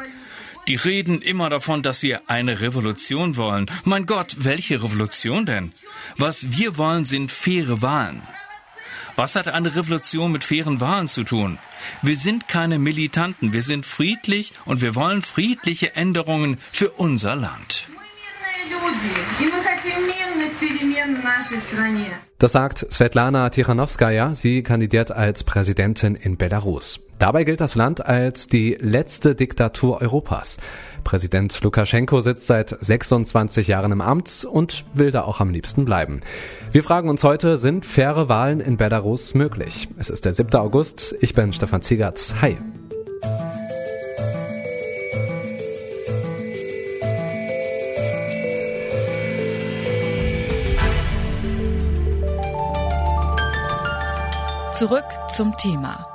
Die reden immer davon, dass wir eine Revolution wollen. Mein Gott, welche Revolution denn? Was wir wollen, sind faire Wahlen. Was hat eine Revolution mit fairen Wahlen zu tun? Wir sind keine Militanten, wir sind friedlich und wir wollen friedliche Änderungen für unser Land. Das sagt Svetlana Tikhanovskaja, sie kandidiert als Präsidentin in Belarus. Dabei gilt das Land als die letzte Diktatur Europas. Präsident Lukaschenko sitzt seit 26 Jahren im Amt und will da auch am liebsten bleiben. Wir fragen uns heute, sind faire Wahlen in Belarus möglich? Es ist der 7. August, ich bin Stefan Ziegertz. Hi. Zurück zum Thema.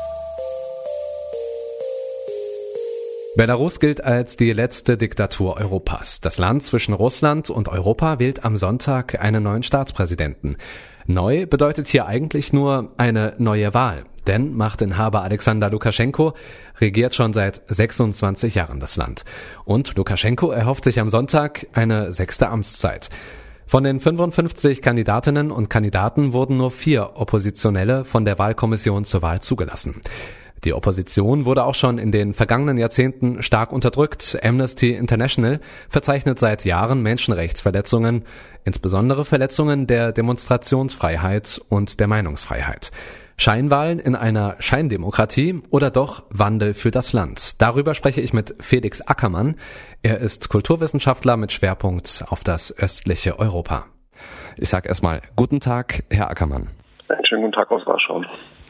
Belarus gilt als die letzte Diktatur Europas. Das Land zwischen Russland und Europa wählt am Sonntag einen neuen Staatspräsidenten. Neu bedeutet hier eigentlich nur eine neue Wahl. Denn Machtinhaber Alexander Lukaschenko regiert schon seit 26 Jahren das Land. Und Lukaschenko erhofft sich am Sonntag eine 6. Amtszeit. Von den 55 Kandidatinnen und Kandidaten wurden nur 4 Oppositionelle von der Wahlkommission zur Wahl zugelassen. Die Opposition wurde auch schon in den vergangenen Jahrzehnten stark unterdrückt. Amnesty International verzeichnet seit Jahren Menschenrechtsverletzungen, insbesondere Verletzungen der Demonstrationsfreiheit und der Meinungsfreiheit. Scheinwahlen in einer Scheindemokratie oder doch Wandel für das Land? Darüber spreche ich mit Felix Ackermann. Er ist Kulturwissenschaftler mit Schwerpunkt auf das östliche Europa. Ich sage erstmal guten Tag, Herr Ackermann. Einen schönen guten Tag aus Warschau.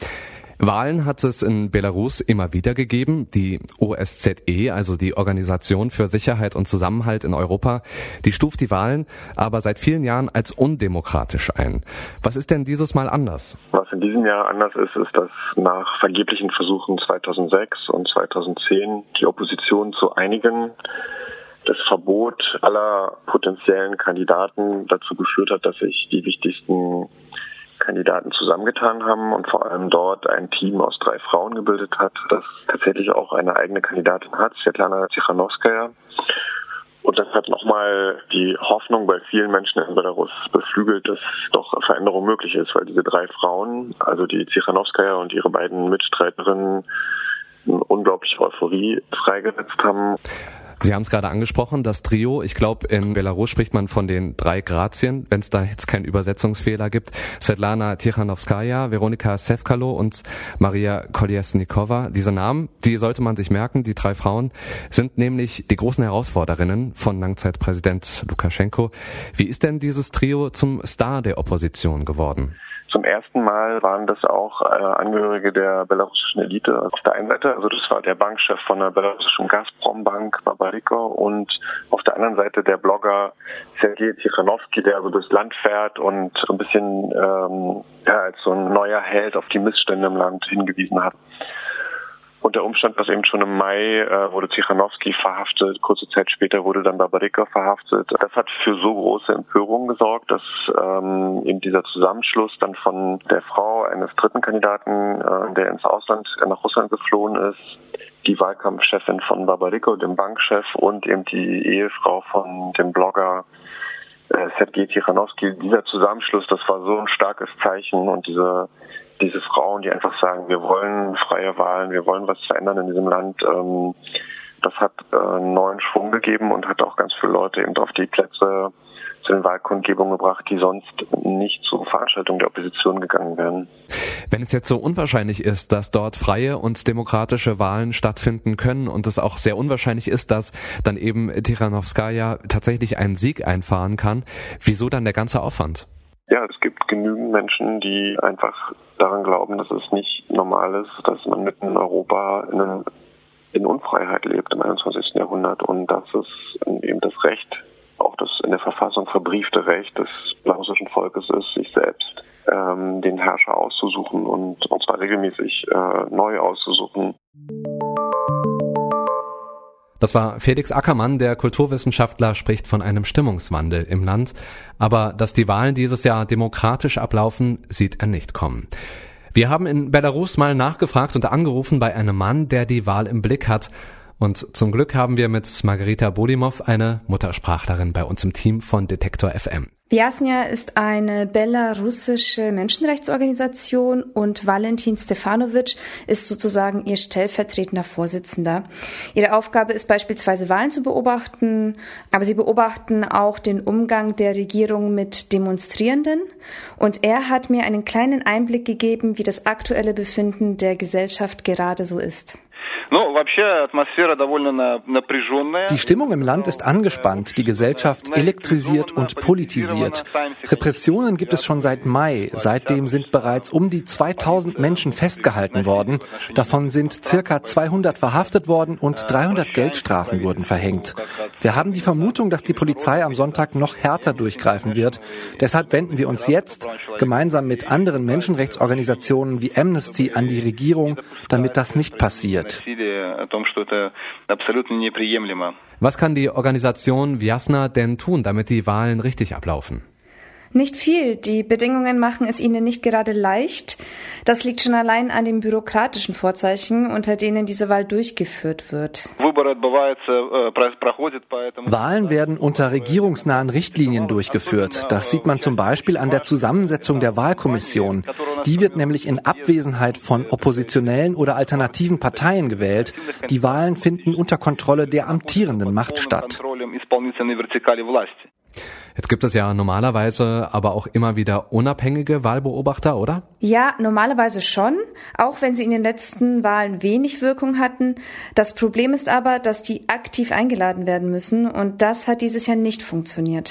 Wahlen hat es in Belarus immer wieder gegeben. Die OSZE, also die Organisation für Sicherheit und Zusammenhalt in Europa, die stuft die Wahlen aber seit vielen Jahren als undemokratisch ein. Was ist denn dieses Mal anders? Was in diesem Jahr anders ist, ist, dass nach vergeblichen Versuchen 2006 und 2010 die Opposition zu einigen das Verbot aller potenziellen Kandidaten dazu geführt hat, dass sich die wichtigsten Kandidaten zusammengetan haben und vor allem dort ein Team aus 3 Frauen gebildet hat, das tatsächlich auch eine eigene Kandidatin hat, Svetlana Tikhanovskaja. Und das hat nochmal die Hoffnung bei vielen Menschen in Belarus beflügelt, dass doch Veränderung möglich ist, weil diese 3 Frauen, also die Tikhanovskaja und ihre beiden Mitstreiterinnen, eine unglaubliche Euphorie freigesetzt haben. Sie haben es gerade angesprochen, das Trio, ich glaube in Belarus spricht man von den 3 Grazien, wenn es da jetzt keinen Übersetzungsfehler gibt. Svetlana Tikhanovskaja, Veronika Sefkalo und Maria Kolesnikova. Diese Namen, die sollte man sich merken, die 3 Frauen sind nämlich die großen Herausforderinnen von Langzeitpräsident Lukaschenko. Wie ist denn dieses Trio zum Star der Opposition geworden? Zum ersten Mal waren das auch Angehörige der belarussischen Elite auf der einen Seite. Also das war der Bankchef von der belarussischen Gazprom-Bank, Babariko, und auf der anderen Seite der Blogger Sergei Tikhanovsky, der also durchs Land fährt und ein bisschen als so ein neuer Held auf die Missstände im Land hingewiesen hat. Und der Umstand, dass eben schon im Mai wurde Tikhanovsky verhaftet, kurze Zeit später wurde dann Babariko verhaftet. Das hat für so große Empörung gesorgt, dass eben dieser Zusammenschluss dann von der Frau eines dritten Kandidaten, der ins Ausland, nach Russland geflohen ist, die Wahlkampfchefin von Babariko, dem Bankchef, und eben die Ehefrau von dem Blogger Sergei Tikhanovsky. Dieser Zusammenschluss, das war so ein starkes Zeichen, und diese Frauen, die einfach sagen, wir wollen freie Wahlen, wir wollen was verändern in diesem Land, das hat einen neuen Schwung gegeben und hat auch ganz viele Leute eben auf die Plätze zu den Wahlkundgebungen gebracht, die sonst nicht zu Veranstaltungen der Opposition gegangen wären. Wenn es jetzt so unwahrscheinlich ist, dass dort freie und demokratische Wahlen stattfinden können und es auch sehr unwahrscheinlich ist, dass dann eben Tikhanovskaja tatsächlich einen Sieg einfahren kann, wieso dann der ganze Aufwand? Ja, es gibt genügend Menschen, die einfach daran glauben, dass es nicht normal ist, dass man mitten in Europa in Unfreiheit lebt im 21. Jahrhundert, und dass es eben das Recht, auch das in der Verfassung verbriefte Recht des belarussischen Volkes ist, sich selbst den Herrscher auszusuchen und zwar regelmäßig neu auszusuchen. Das war Felix Ackermann, der Kulturwissenschaftler, spricht von einem Stimmungswandel im Land. Aber dass die Wahlen dieses Jahr demokratisch ablaufen, sieht er nicht kommen. Wir haben in Belarus mal nachgefragt und angerufen bei einem Mann, der die Wahl im Blick hat Und zum Glück haben wir mit Margarita Bodimov eine Muttersprachlerin bei uns im Team von Detektor FM. Wiasna ist eine belarussische Menschenrechtsorganisation und Valentin Stefanovic ist sozusagen ihr stellvertretender Vorsitzender. Ihre Aufgabe ist beispielsweise Wahlen zu beobachten, aber sie beobachten auch den Umgang der Regierung mit Demonstrierenden. Und er hat mir einen kleinen Einblick gegeben, wie das aktuelle Befinden der Gesellschaft gerade so ist. Die Stimmung im Land ist angespannt, die Gesellschaft elektrisiert und politisiert. Repressionen gibt es schon seit Mai. Seitdem sind bereits um die 2000 Menschen festgehalten worden. Davon sind circa 200 verhaftet worden und 300 Geldstrafen wurden verhängt. Wir haben die Vermutung, dass die Polizei am Sonntag noch härter durchgreifen wird. Deshalb wenden wir uns jetzt gemeinsam mit anderen Menschenrechtsorganisationen wie Amnesty an die Regierung, damit das nicht passiert. Was kann die Organisation Wiasna denn tun, damit die Wahlen richtig ablaufen? Nicht viel. Die Bedingungen machen es ihnen nicht gerade leicht. Das liegt schon allein an den bürokratischen Vorzeichen, unter denen diese Wahl durchgeführt wird. Wahlen werden unter regierungsnahen Richtlinien durchgeführt. Das sieht man zum Beispiel an der Zusammensetzung der Wahlkommission. Die wird nämlich in Abwesenheit von oppositionellen oder alternativen Parteien gewählt. Die Wahlen finden unter Kontrolle der amtierenden Macht statt. Jetzt gibt es ja normalerweise aber auch immer wieder unabhängige Wahlbeobachter, oder? Ja, normalerweise schon, auch wenn sie in den letzten Wahlen wenig Wirkung hatten. Das Problem ist aber, dass die aktiv eingeladen werden müssen und das hat dieses Jahr nicht funktioniert.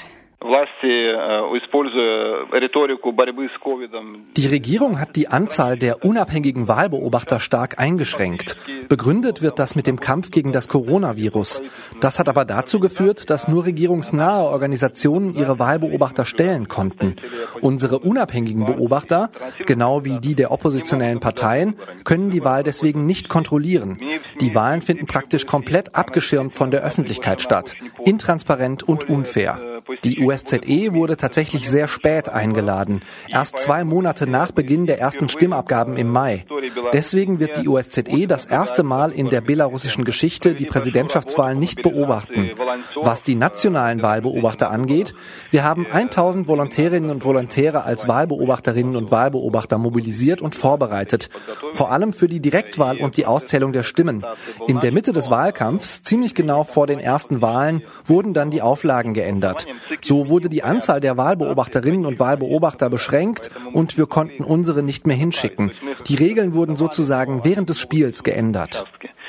Die Regierung hat die Anzahl der unabhängigen Wahlbeobachter stark eingeschränkt. Begründet wird das mit dem Kampf gegen das Coronavirus. Das hat aber dazu geführt, dass nur regierungsnahe Organisationen ihre Wahlbeobachter stellen konnten. Unsere unabhängigen Beobachter, genau wie die der oppositionellen Parteien, können die Wahl deswegen nicht kontrollieren. Die Wahlen finden praktisch komplett abgeschirmt von der Öffentlichkeit statt, intransparent und unfair. Die USZE wurde tatsächlich sehr spät eingeladen, erst 2 Monate nach Beginn der ersten Stimmabgaben im Mai. Deswegen wird die USZE das erste Mal in der belarussischen Geschichte die Präsidentschaftswahl nicht beobachten. Was die nationalen Wahlbeobachter angeht, wir haben 1000 Volontärinnen und Volontäre als Wahlbeobachterinnen und Wahlbeobachter mobilisiert und vorbereitet, vor allem für die Direktwahl und die Auszählung der Stimmen. In der Mitte des Wahlkampfs, ziemlich genau vor den ersten Wahlen, wurden dann die Auflagen geändert. So wurde die Anzahl der Wahlbeobachterinnen und Wahlbeobachter beschränkt und wir konnten unsere nicht mehr hinschicken. Die Regeln wurden sozusagen während des Spiels geändert.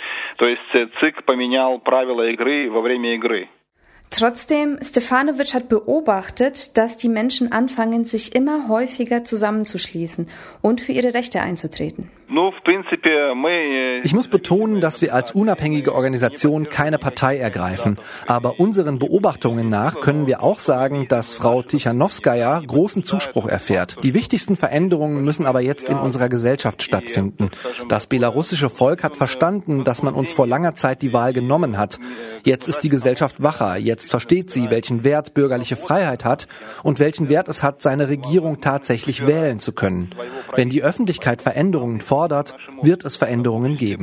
Trotzdem, Stefanovic hat beobachtet, dass die Menschen anfangen, sich immer häufiger zusammenzuschließen und für ihre Rechte einzutreten. Ich muss betonen, dass wir als unabhängige Organisation keine Partei ergreifen. Aber unseren Beobachtungen nach können wir auch sagen, dass Frau Tichanowskaja großen Zuspruch erfährt. Die wichtigsten Veränderungen müssen aber jetzt in unserer Gesellschaft stattfinden. Das belarussische Volk hat verstanden, dass man uns vor langer Zeit die Wahl genommen hat. Jetzt ist die Gesellschaft wacher. Jetzt versteht sie, welchen Wert bürgerliche Freiheit hat und welchen Wert es hat, seine Regierung tatsächlich wählen zu können. Wenn die Öffentlichkeit Veränderungen fordert, wird es Veränderungen geben.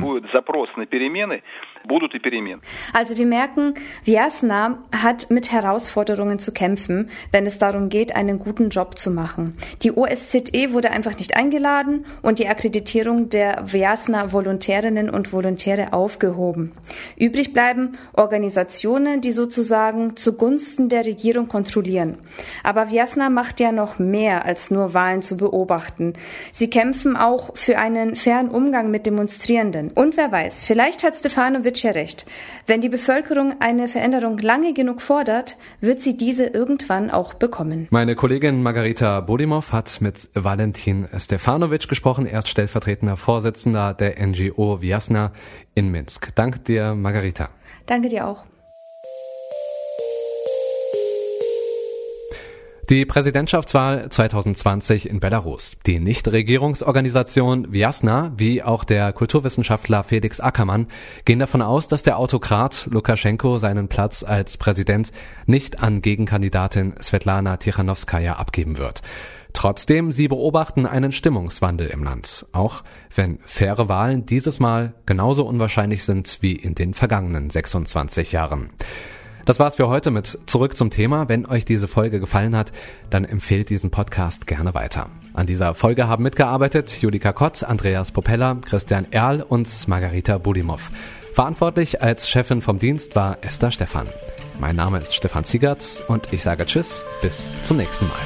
Also wir merken, Wiasna hat mit Herausforderungen zu kämpfen, wenn es darum geht, einen guten Job zu machen. Die OSZE wurde einfach nicht eingeladen und die Akkreditierung der Wiasna-Volontärinnen und Volontäre aufgehoben. Übrig bleiben Organisationen, die sozusagen zugunsten der Regierung kontrollieren. Aber Wiasna macht ja noch mehr, als nur Wahlen zu beobachten. Sie kämpfen auch für einen fairen Umgang mit Demonstrierenden. Und wer weiß, vielleicht hat Stefanovic ja recht. Wenn die Bevölkerung eine Veränderung lange genug fordert, wird sie diese irgendwann auch bekommen. Meine Kollegin Margarita Bodimov hat mit Valentin Stefanovic gesprochen. Er ist stellvertretender Vorsitzender der NGO Wiasna in Minsk. Danke dir, Margarita. Danke dir auch. Die Präsidentschaftswahl 2020 in Belarus. Die Nichtregierungsorganisation Vjasna, wie auch der Kulturwissenschaftler Felix Ackermann, gehen davon aus, dass der Autokrat Lukaschenko seinen Platz als Präsident nicht an Gegenkandidatin Svetlana Tichanowskaja abgeben wird. Trotzdem, sie beobachten einen Stimmungswandel im Land, auch wenn faire Wahlen dieses Mal genauso unwahrscheinlich sind wie in den vergangenen 26 Jahren. Das war's für heute mit Zurück zum Thema. Wenn euch diese Folge gefallen hat, dann empfehlt diesen Podcast gerne weiter. An dieser Folge haben mitgearbeitet Julika Kott, Andreas Popella, Christian Erl und Margarita Budimov. Verantwortlich als Chefin vom Dienst war Esther Stephan. Mein Name ist Stefan Ziegertz und ich sage Tschüss, bis zum nächsten Mal.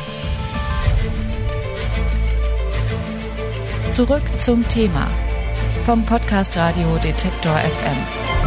Zurück zum Thema vom Podcast Radio Detektor FM.